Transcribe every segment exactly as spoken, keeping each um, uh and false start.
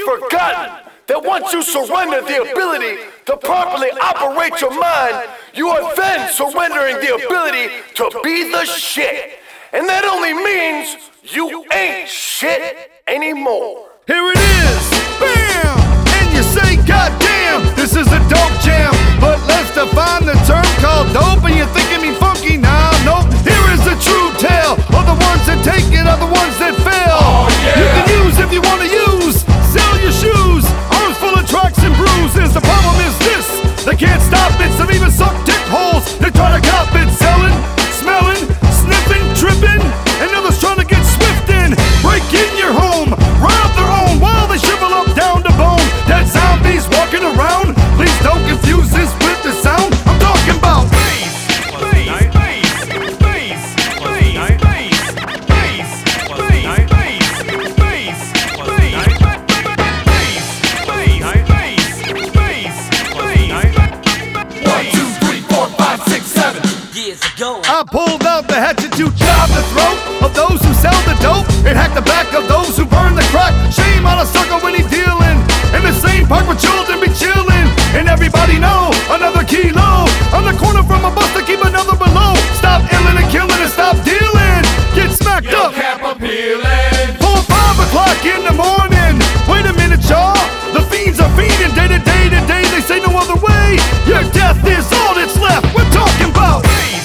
forgotten that once you surrender the ability to properly operate your mind, you are then surrendering the ability to be the shit. And that only means you ain't shit anymore. Here it is, bam! And you say, goddamn, this is a dope jam. But let's define the term called dope, and you're thinking me funky? Nah, nope. Here is the true tale of the ones that take it, are the ones that fail. Oh, yeah. You can use if you want to use. Sell your shoes, arms full of tracks and bruises. The problem is this, they can't stop it. Some even suck dick holes, they try to cop it. Selling, smelling, sniffing, tripping, and others trying to get swift in. Break in your home, rob their own while they shrivel up down to bone. Dead zombies walking around, please don't confuse this with the sound I'm talking about. I pulled out the hatchet to chop the throat of those who sell the dope and hack the back of those who burn the crack. Shame on a sucker when he's dealing in the same park where children be chilling. And everybody know another kilo on the corner from a bus to keep another below. Stop illing and killing and stop dealing. Get smacked Yo, up. Cap appealing. Four, five o'clock in the morning. Wait a minute, y'all. The fiends are feeding day to day to day. They say no other way. Your death is all that's left. We're talking about.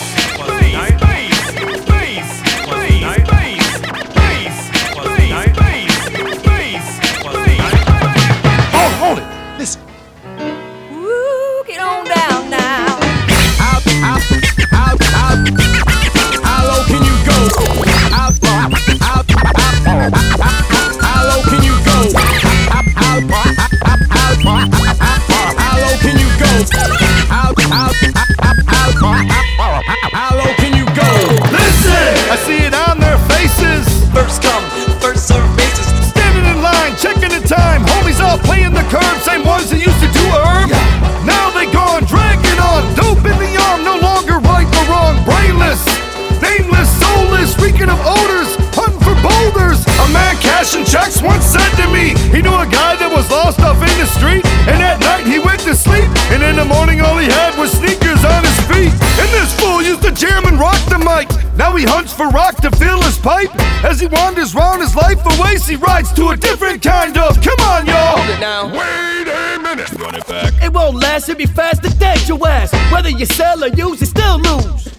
Woo, get on down now. How, how, how, how, how low can you go? How, how, how, how, how low can you go? How, how, how, how, how, how low can you go? How, how, how, how, how low can you go? Listen, I see it on their faces. First come, first serve basis. Standing in line, checking the time. Homies all playing the curb, same ones that used to do herb. Now they gone, dragging on. Dope in the arm, no longer right or wrong. Brainless, nameless, soulless, reeking of odors, hunting for boulders. A man cashing checks once said to me, he knew a guy that was lost off in the street, and at night he went to sleep, and in the morning all he had was sneakers on his feet. And this fool used to jam and rock the mic. Now he hunts for rock to fill his pipe. As he wanders round his life away, he rides to a different kind of. Come on, y'all. Hold it now. Wait a minute. It won't last, it'll be fast to dead your ass. Whether you sell or use, you still lose.